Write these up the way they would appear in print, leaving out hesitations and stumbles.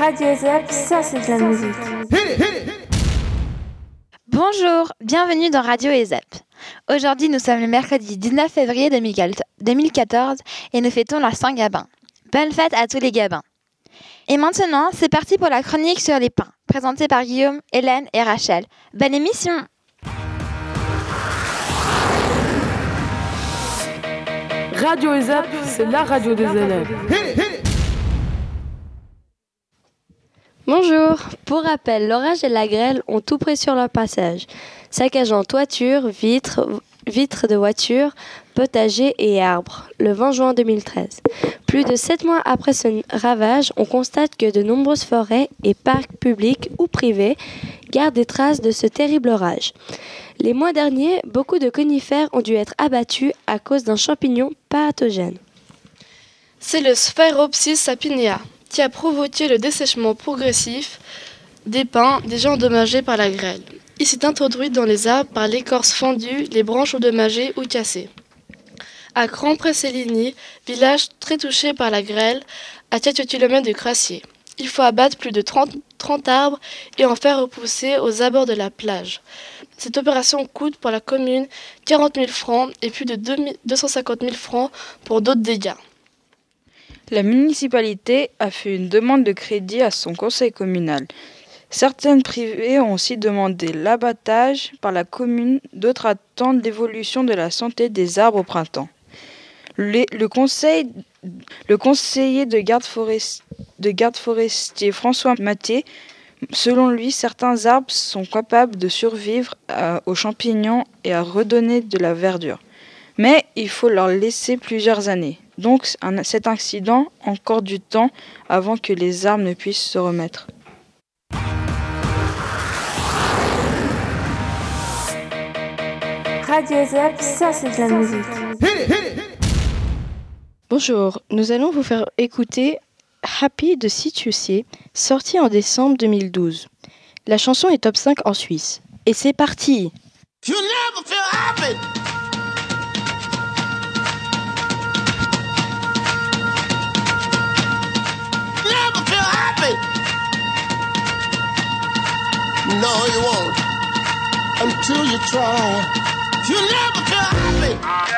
Radio ZEP, ça c'est de la musique. Bonjour, bienvenue dans Radio EZEP. Aujourd'hui, nous sommes le mercredi 19 février 2014 et nous fêtons la Saint-Gabin. Bonne fête à tous les Gabins. Et maintenant, c'est parti pour la chronique sur les pains, présentée par Guillaume, Hélène et Rachel. Bonne émission! Radio EZEP, c'est la radio des élèves. Bonjour. Pour rappel, l'orage et la grêle ont tout pris sur leur passage, saccageant toitures, vitres de voitures, potagers et arbres, le 20 juin 2013. Plus de 7 mois après ce ravage, on constate que de nombreuses forêts et parcs publics ou privés gardent des traces de ce terrible orage. Les mois derniers, beaucoup de conifères ont dû être abattus à cause d'un champignon pathogène. C'est le Sphaeropsis sapinea qui a provoqué le dessèchement progressif des pins déjà endommagés par la grêle. Il s'est introduit dans les arbres par l'écorce fendue, les branches endommagées ou cassées. À Cran-Près-Céligny, village très touché par la grêle, à quelques kilomètres de Crassier. Il faut abattre plus de 30 arbres et en faire repousser aux abords de la plage. Cette opération coûte pour la commune 40 000 francs et plus de 250 000 francs pour d'autres dégâts. La municipalité a fait une demande de crédit à son conseil communal. Certaines privées ont aussi demandé l'abattage par la commune, d'autres attendent l'évolution de la santé des arbres au printemps. Le conseiller de garde forestier François Mathieu, selon lui, certains arbres sont capables de survivre aux champignons et à redonner de la verdure. Mais il faut leur laisser plusieurs années. Donc cet accident encore du temps avant que les arbres ne puissent se remettre. Radio ZEP, ça c'est de la musique. Bonjour, nous allons vous faire écouter Happy de C2C, sorti en décembre 2012. La chanson est top 5 en Suisse. Et c'est parti! You never feel happy. Never feel happy. No, you won't until you try. You never feel happy.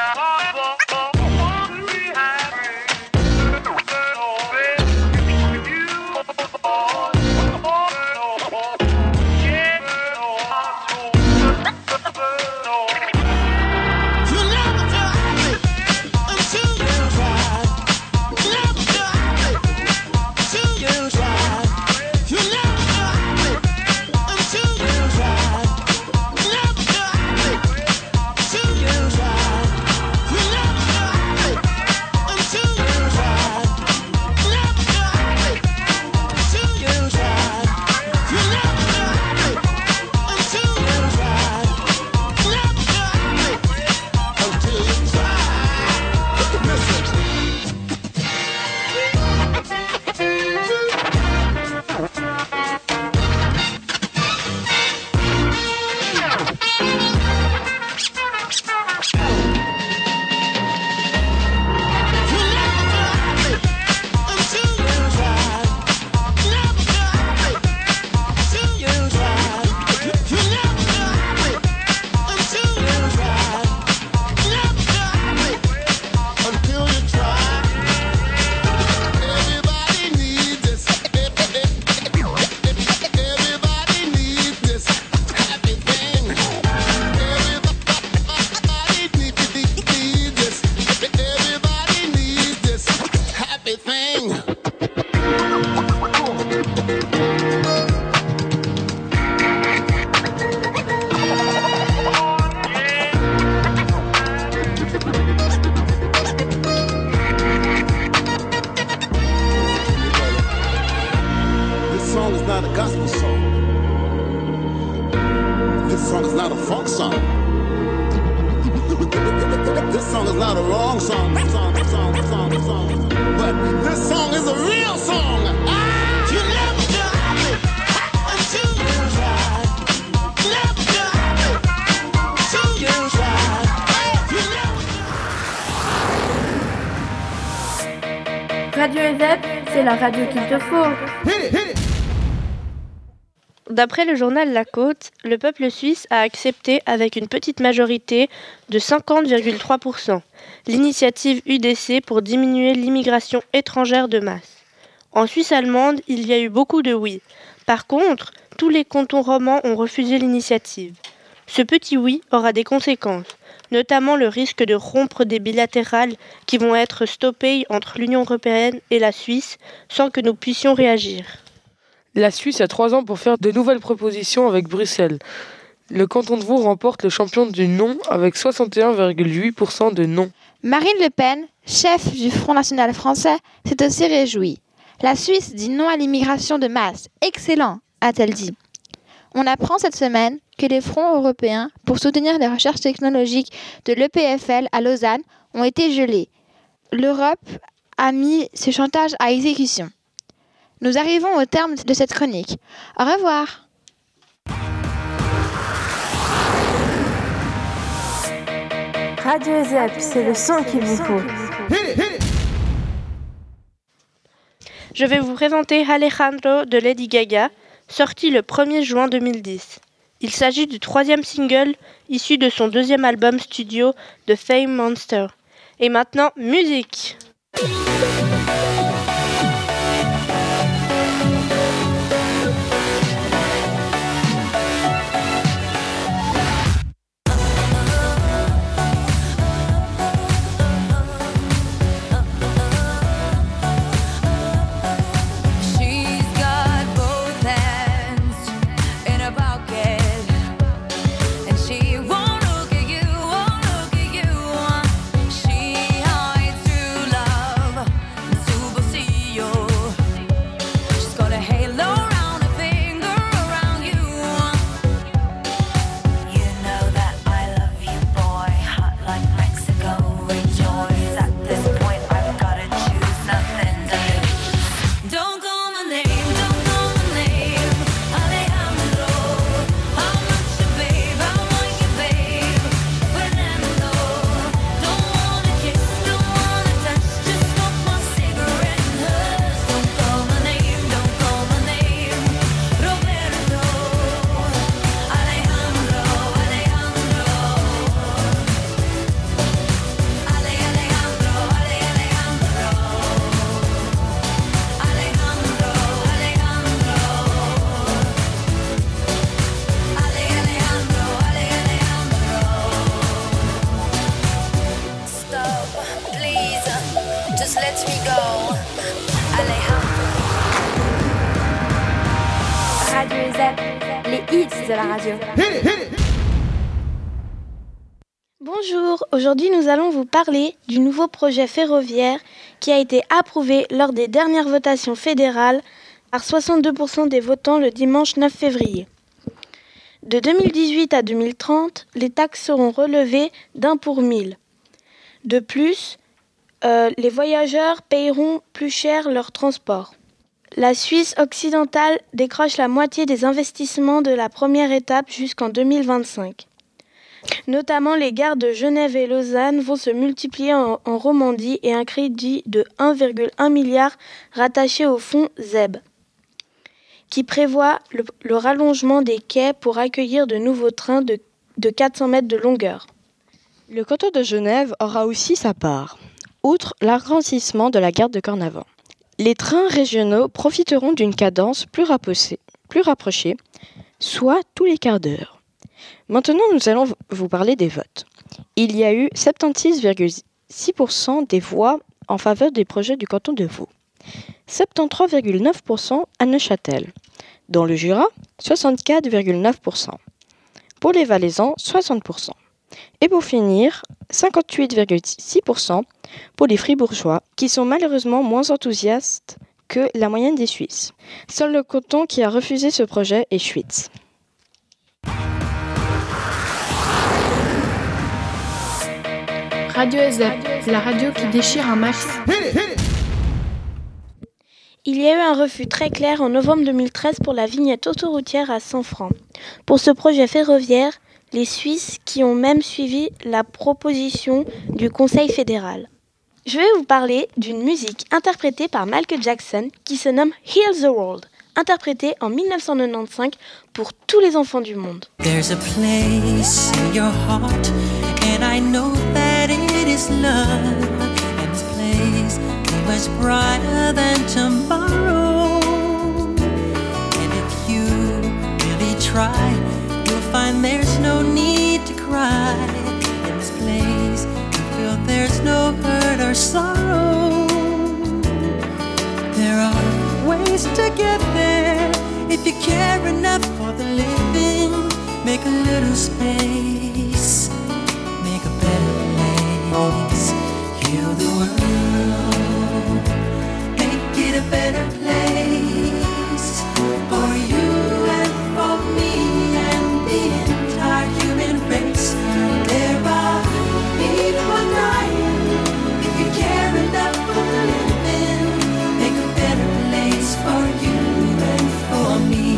This song is not a wrong song, but this song is a real song. You never feel happy until you try. Never feel happy until you try. You never. Radio EZEP, c'est la radio qu'il te faut. D'après le journal La Côte, le peuple suisse a accepté avec une petite majorité de 50,3% l'initiative UDC pour diminuer l'immigration étrangère de masse. En Suisse allemande, il y a eu beaucoup de oui. Par contre, tous les cantons romans ont refusé l'initiative. Ce petit oui aura des conséquences, notamment le risque de rompre des bilatérales qui vont être stoppées entre l'Union européenne et la Suisse sans que nous puissions réagir. La Suisse a 3 ans pour faire de nouvelles propositions avec Bruxelles. Le canton de Vaud remporte le champion du non avec 61,8% de non. Marine Le Pen, chef du Front National français, s'est aussi réjouie. La Suisse dit non à l'immigration de masse. Excellent, a-t-elle dit. On apprend cette semaine que les fronts européens pour soutenir les recherches technologiques de l'EPFL à Lausanne ont été gelés. L'Europe a mis ce chantage à exécution. Nous arrivons au terme de cette chronique. Au revoir. Radio ZEP, c'est le son qu'il vous faut. Je vais vous présenter Alejandro de Lady Gaga, sorti le 1er juin 2010. Il s'agit du 3e single issu de son 2e album studio The Fame Monster. Et maintenant, musique! Radio ZEP, les hits de la radio. Bonjour, aujourd'hui nous allons vous parler du nouveau projet ferroviaire qui a été approuvé lors des dernières votations fédérales par 62% des votants le dimanche 9 février. De 2018 à 2030, les taxes seront relevées d'1 pour 1000. De plus, les voyageurs paieront plus cher leur transport. La Suisse occidentale décroche la moitié des investissements de la première étape jusqu'en 2025. Notamment, les gares de Genève et Lausanne vont se multiplier en Romandie et un crédit de 1,1 milliard rattaché au fonds ZEB, qui prévoit le rallongement des quais pour accueillir de nouveaux trains de 400 mètres de longueur. Le canton de Genève aura aussi sa part, outre l'agrandissement de la gare de Cornavant. Les trains régionaux profiteront d'une cadence plus rapprochée, soit tous les quarts d'heure. Maintenant, nous allons vous parler des votes. Il y a eu 76,6% des voix en faveur des projets du canton de Vaud, 73,9% à Neuchâtel. Dans le Jura, 64,9%. Pour les Valaisans, 60%. Et pour finir, 58,6% pour les Fribourgeois, qui sont malheureusement moins enthousiastes que la moyenne des Suisses. Seul le canton qui a refusé ce projet est Schwytz. Radio ZEP, la radio qui déchire un max. Il y a eu un refus très clair en novembre 2013 pour la vignette autoroutière à 100 francs. Pour ce projet ferroviaire, les Suisses qui ont même suivi la proposition du Conseil fédéral. Je vais vous parler d'une musique interprétée par Michael Jackson qui se nomme Heal the World. interprété en 1995 pour tous les enfants du monde. There's a place in your heart, and I know that it is love. And this place is much brighter than tomorrow. And if you really try, you'll find there's no need to cry. In this place, you feel there's no hurt or sorrow. There are ways to get there if you care enough for the living. Make a little space, make a better place. Heal the world, make it a better place for you and for me and the entire human race. There are people dying. If you care enough for the living, make a better place for you and for me.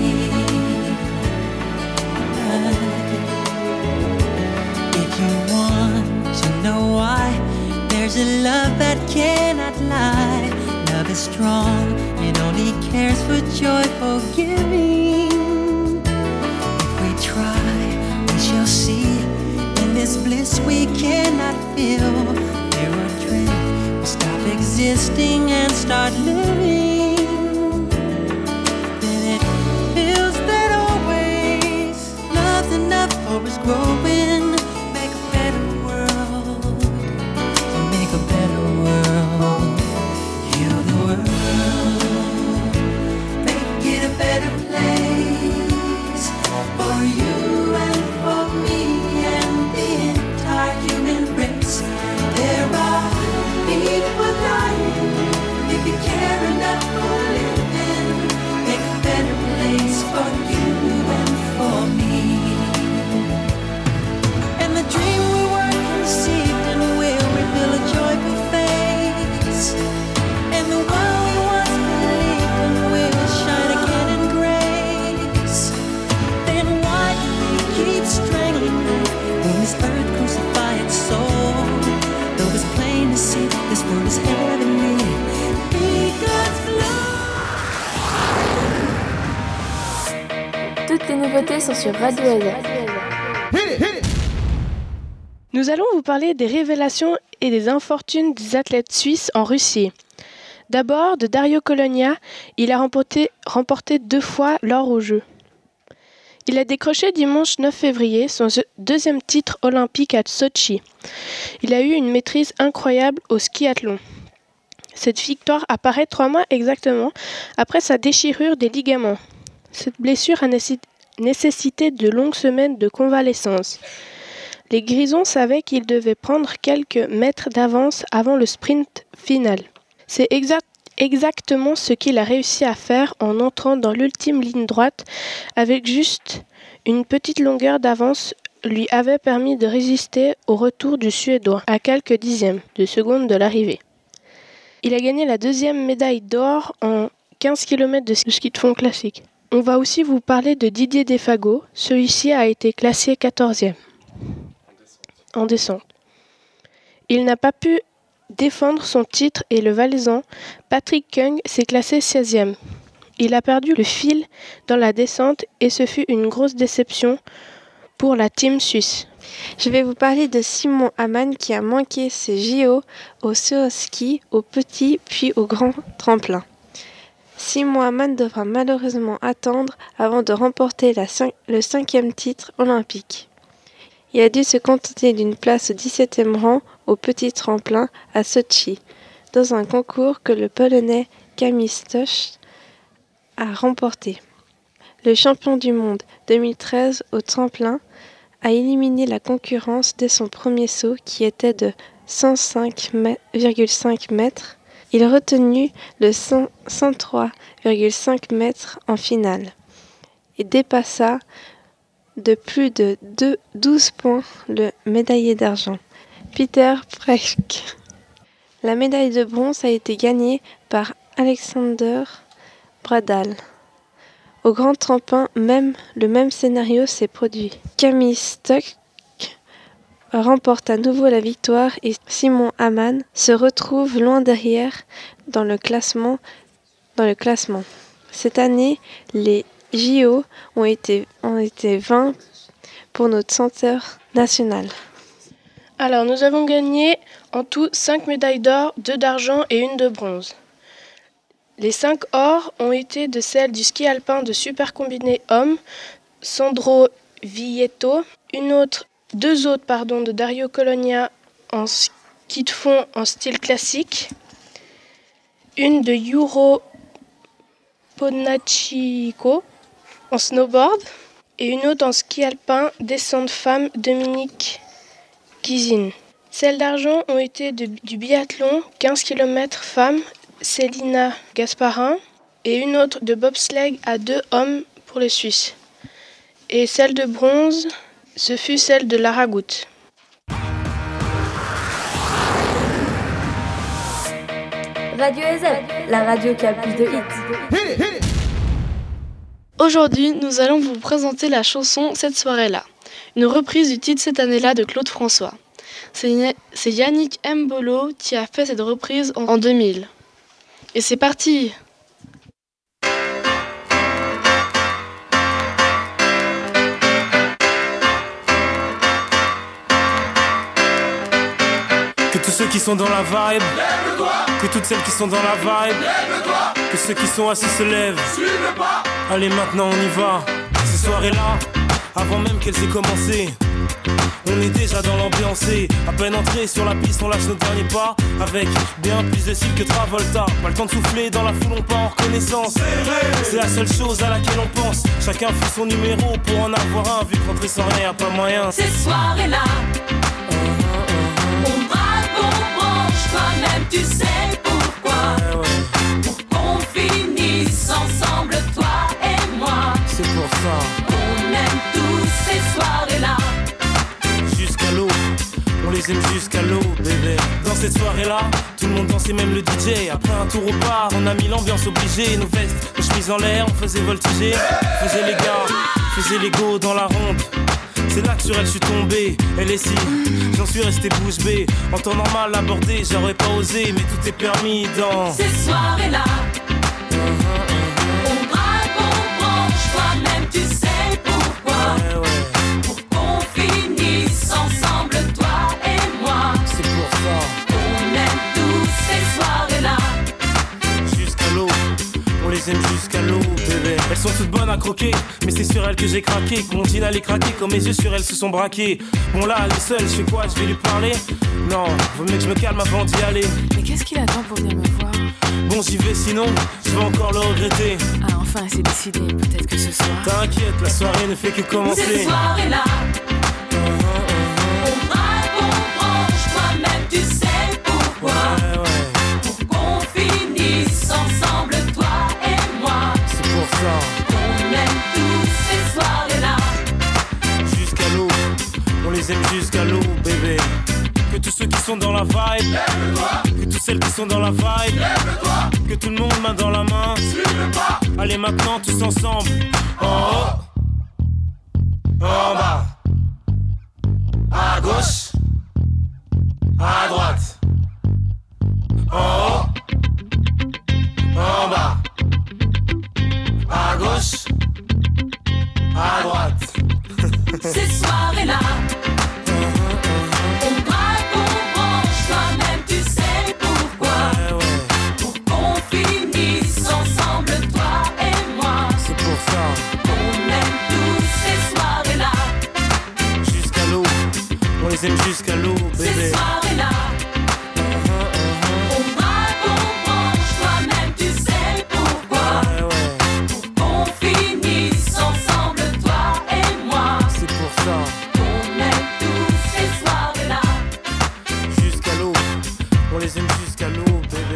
If you want to know why, there's a love that cannot lie. Love is strong, it only cares for joyful giving. If we try, we shall see. In this bliss we cannot feel. There are dreams, we stop existing and start living. Then it feels that always love's enough for us growing. Make a better world, to make a better world. Heal the world, make it a better place for you and for me and the entire human race. There are people dying. If you care enough for living, make a better place for you and for me. And the dream we were conceived in will reveal a joyful face. And the one we once believed in will shine again in grace. Then why do we keep strangling when this earth crucify its soul? Though it's plain to see this world is heavenly, be God's glory. Toutes les nouveautés sont sur Radio ESEP. Nous allons vous parler des révélations et des infortunes des athlètes suisses en Russie. D'abord, de Dario Colonia, il a remporté 2 fois l'or aux Jeux. Il a décroché dimanche 9 février son deuxième titre olympique à Sotchi. Il a eu une maîtrise incroyable au skiathlon. Cette victoire apparaît 3 mois exactement après sa déchirure des ligaments. Cette blessure a nécessité de longues semaines de convalescence. Les Grisons savaient qu'ils devaient prendre quelques mètres d'avance avant le sprint final. C'est exactement ce qu'il a réussi à faire en entrant dans l'ultime ligne droite avec juste une petite longueur d'avance lui avait permis de résister au retour du Suédois à quelques dixièmes de seconde de l'arrivée. Il a gagné la 2e médaille d'or en 15 km de ski de fond classique. On va aussi vous parler de Didier Defago. Celui-ci a été classé 14e en descente. Il n'a pas pu défendre son titre et le Valaisan Patrick Kung s'est classé 16e. Il a perdu le fil dans la descente et ce fut une grosse déception pour la team suisse. Je vais vous parler de Simon Hamann qui a manqué ses JO au saut au ski, au petit puis au grand tremplin. Simon Hamann devra malheureusement attendre avant de remporter le 5e titre olympique. Il a dû se contenter d'une place au 17e rang au petit tremplin à Sotchi, dans un concours que le Polonais Kamil Stoch a remporté. Le champion du monde 2013 au tremplin a éliminé la concurrence dès son premier saut qui était de 105,5 mètres. Il retenu le 103,5 mètres en finale et dépassa de plus de 12 points le médaillé d'argent, Peter Precht. La médaille de bronze a été gagnée par Alexander Bradal. Au grand tremplin, le même scénario s'est produit. Kamil Stoch remporte à nouveau la victoire et Simon Hamann se retrouve loin derrière dans le classement. Cette année, les JO ont été vains pour notre chanteur national. Alors, nous avons gagné en tout 5 médailles d'or, 2 d'argent et 1 de bronze. Les 5 ors ont été de celles du ski alpin de super combiné homme, Sandro Vietto, 2 autres de Dario Colonia en ski de fond en style classique, une de Juro Ponachiko en snowboard et une autre en ski alpin descente femme Dominique Kizine. Celles d'argent ont été du biathlon 15 km femmes Célina Gasparin et une autre de bobsleigh à 2 hommes pour les Suisses. Et celle de bronze, ce fut celle de Lara Goutte. Radio ESEP, la radio qui a le plus de hits. Aujourd'hui, nous allons vous présenter la chanson Cette soirée-là, une reprise du titre Cette année-là de Claude François. C'est Yannick Mbolo qui a fait cette reprise en 2000. Et c'est parti! Que tous ceux qui sont dans la vibe, lève-toi. Que toutes celles qui sont dans la vibe, lève-toi. Que ceux qui sont assis se lèvent, suivez pas. Allez maintenant on y va. Ces soirées-là, avant même qu'elles aient commencé, on est déjà dans l'ambiance. À peine entré sur la piste, on lâche nos derniers pas. Avec bien plus de style que Travolta. Pas le temps de souffler, dans la foule on part en reconnaissance. C'est la seule chose à laquelle on pense. Chacun fait son numéro pour en avoir un. Vu que rentrer sans rien, y'a pas moyen. Ces soirées-là, on braque, on branche. Toi-même tu sais pourquoi. Pour qu'on finisse ensemble, toi et moi. C'est pour ça. On aime tous ces soirées-là. Jusqu'à l'eau, on les aime jusqu'à l'eau, bébé. Dans cette soirée-là, tout le monde dansait, même le DJ. Après un tour au bar, on a mis l'ambiance obligée. Nos vestes, nos chemises en l'air, on faisait voltiger. Faisait les gars, faisait les go dans la ronde. C'est là que sur elle je suis tombé, elle est si, j'en suis resté bouche bée. En temps normal abordé, j'aurais pas osé, mais tout est permis dans ces soirées-là. On braque, on branche, toi-même tu sais pourquoi. Pour qu'on finisse ensemble, toi et moi. C'est pour ça. On aime tous ces soirées-là. Jusqu'à l'eau, on les aime jusqu'à l'eau, bébé. Elles sont toutes bonnes à croquer, mais c'est sur elles que j'ai craqué. Que mon jean allait craquer, quand mes yeux sur elles se sont braqués. Bon là, elle est seule, je fais quoi, je vais lui parler? Non, vaut mieux que je me calme avant d'y aller. Mais qu'est-ce qu'il attend pour venir me voir? Bon, j'y vais, sinon, je vais encore le regretter. Ah, enfin, c'est décidé, peut-être que ce soir. T'inquiète, la soirée ne fait que commencer. Ces soirées-là, on braque, on branche, toi-même tu sais pourquoi. Pour qu'on finisse ensemble, toi et moi. C'est pour ça. On aime tous ces soirées-là. Jusqu'à l'eau, on les aime jusqu'à l'eau, bébé. Que tous ceux qui sont dans la vibe, lève-toi. Que toutes celles qui sont dans la vibe, lève-toi. Que tout le monde main dans la main, suivez pas. Allez maintenant tous ensemble. En haut, en bas, à gauche, à droite. En haut, en bas, à gauche, à droite. Ces soirées-là, on braque, on branche, toi-même tu sais pourquoi. Pour qu'on finisse ensemble, toi et moi. C'est pour ça. On aime tous ces soirées-là. Jusqu'à l'eau, on les aime jusqu'à l'eau, bébé. Ces soirées-là, on braque, on branche, toi-même tu sais pourquoi. Pour qu'on finisse ensemble, toi et moi. C'est pour ça. On aime tous ces soirées-là. Jusqu'à l'eau, on les aime jusqu'à l'eau, bébé.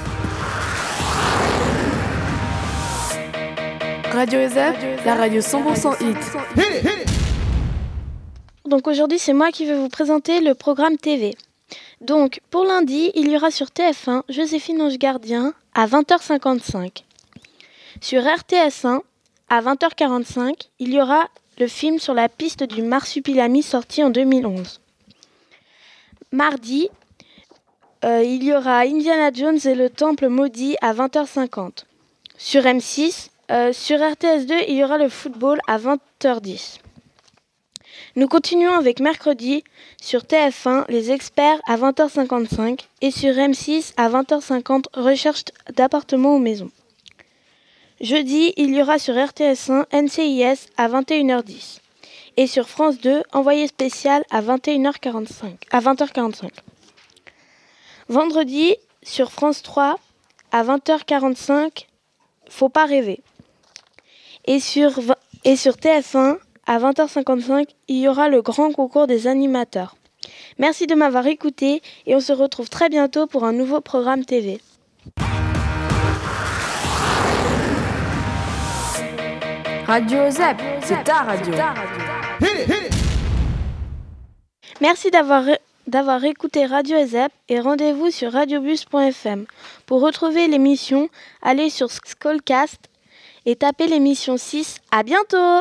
Radio ESEP, la radio 100% hit. Donc aujourd'hui, c'est moi qui vais vous présenter le programme TV. Donc pour lundi, il y aura sur TF1 Joséphine Ange Gardien à 20h55. Sur RTS1 à 20h45, il y aura le film sur la piste du marsupilami sorti en 2011. Mardi, il y aura Indiana Jones et le Temple maudit à 20h50. sur M6. Sur RTS2, il y aura le football à 20h10. Nous continuons avec mercredi sur TF1, les experts à 20h55 et sur M6 à 20h50, recherche d'appartements ou maisons. Jeudi, il y aura sur RTS1 NCIS à 21h10 et sur France 2, envoyé spécial à 20h45. Vendredi, sur France 3 à 20h45, faut pas rêver. Et sur TF1 à 20h55, il y aura le grand concours des animateurs. Merci de m'avoir écouté et on se retrouve très bientôt pour un nouveau programme TV. Radio ZEP, c'est ta radio. Merci d'avoir écouté Radio ZEP et rendez-vous sur radiobus.fm. Pour retrouver l'émission, allez sur Skullcast et tapez l'émission 6. À bientôt!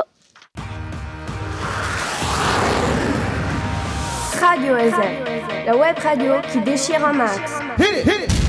Radio ZEP, la web radio qui déchire un max.